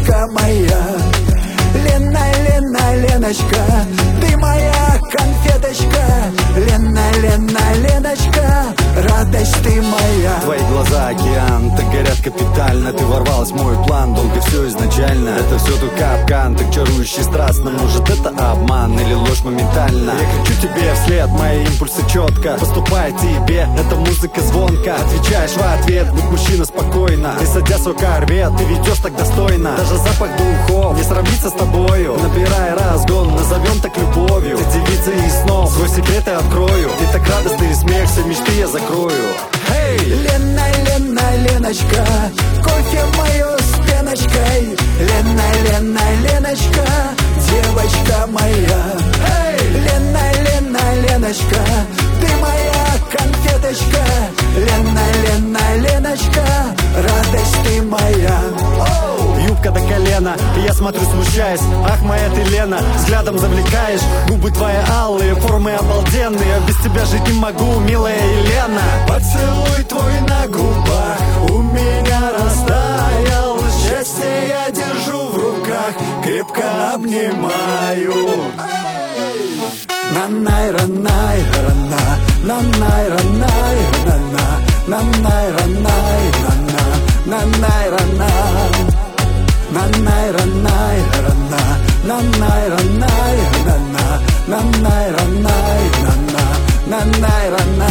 девочка моя. Лена, Лена, Леночка, ты моя конфеточка. Лена, Лена, Леночка, радость ты моя. Твои глаза океан, так горят капитально. Ты ворвалась в мой план, долго все изначально. Это все твой капкан, так чарующий страстно. Может это обман или ложь моментально? Я кричу тебе вслед, мои импульсы четко поступает тебе, эта музыка звонко. Отвечаешь в ответ, будь мужчина спокойно. Не садя свой корвет, ты ведешь так достойно. Даже запах духов не сравнится с тобою. Набирай разгон, назовем так любовью. Ты девица из снов, свой секрет я открою. И так радостный смех, все мечты я закрою. Эй! Лена, Лена, Леночка, кофе мою с пеночкой. Лена, Лена, Леночка, девочка моя. Эй! Лена, Лена, Леночка, ты моя конфеточка. Лена, Лена, Леночка, радость ты моя. Юбка до колена, и я смотрю смущаясь. Ах, моя ты Лена, взглядом завлекаешь. Губы твои алые, формы обалденные. Без тебя жить не могу, милая Елена. Поцелуй твой на губах у меня растаял. Счастье я держу в руках, крепко обнимаю. На-най-ра, най-ра, на, на-най-ра, най-ра, на, на-най-ра, най-ра, на, на-най-ра, на. На-най-ра, най-ра, на, на-най-ра, най-ра, на, на-най-ра, най-ра, на, на-най-ра, на.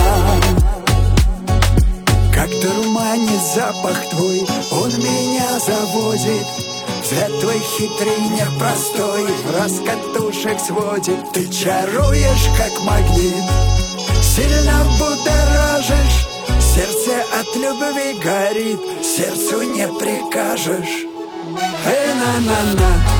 Как дурманит запах твой, он меня заводит. Взгляд твой хитрый, непростой, раскатушек сводит. Ты чаруешь, как магнит, сильно будоражишь. Сердце от любви горит, сердцу не прикажешь. Эй, на-на-на.